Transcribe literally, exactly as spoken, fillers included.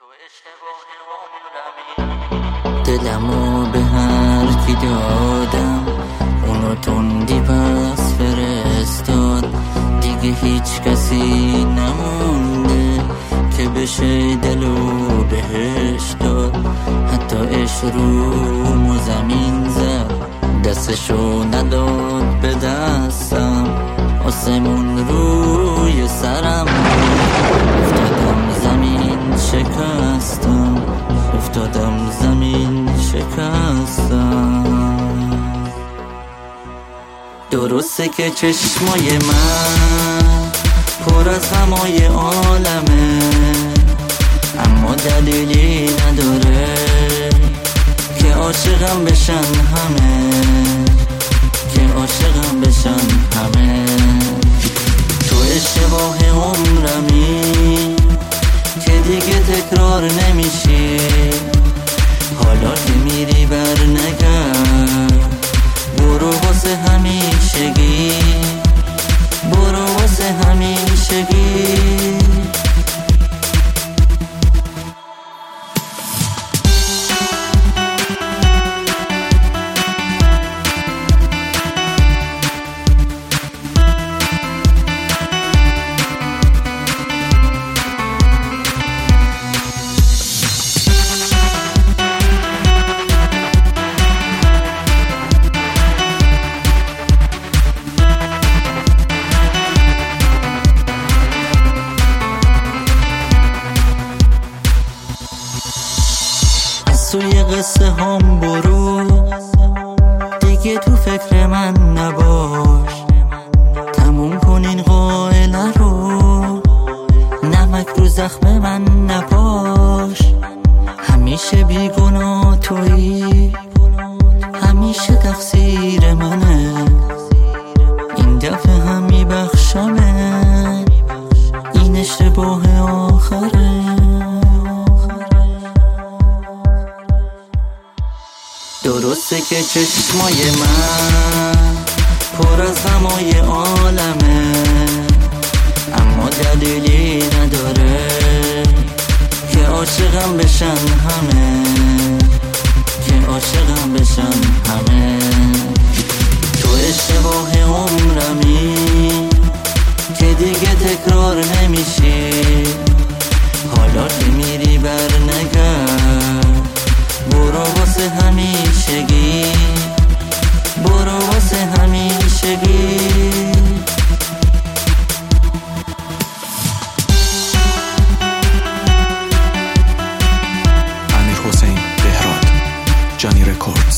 دلمو به هر کی دادم اونو تندی پس فرستاد، دیگه هیچ کسی نمونده که بشه دلو بهش داد. حتی عشق رومو زمین زد، دستشو نداد به دستم، آسمون روی سرم افتادم زمین شکستم، افتادم زمین شکستم. درسته که چشمای من پر از غمای عالمه، اما دلیلی نداره که عاشقم بشن همه، که عاشقم بشن همه. تو اشتباه عمرمی که دیگه تکرار نمیشی، حالا که میری بر نگرد، برو واسه همیشگی، برو واسه همیشگی. توی قصه هم برو، دیگه تو فکر من نباش، تموم کن این قائله رو، نمک رو زخم من نپاش. همیشه بیگناه تویی، همیشه تقصیر منه، این دفعه هم میبخشمه، این اشتباه آخره. درسته که چشمای من پر از غمای عالمه، اما دلیلی نداره که عاشقم بشن همه، که عاشقم بشن همه. تو اشتباه عمرمی که دیگه تکرار نمیشی، حالا که میری بر نگرد، برو واسه همیشگی، برو واسه همیشگی. امیر حسین بهراد، جانی رکوردز.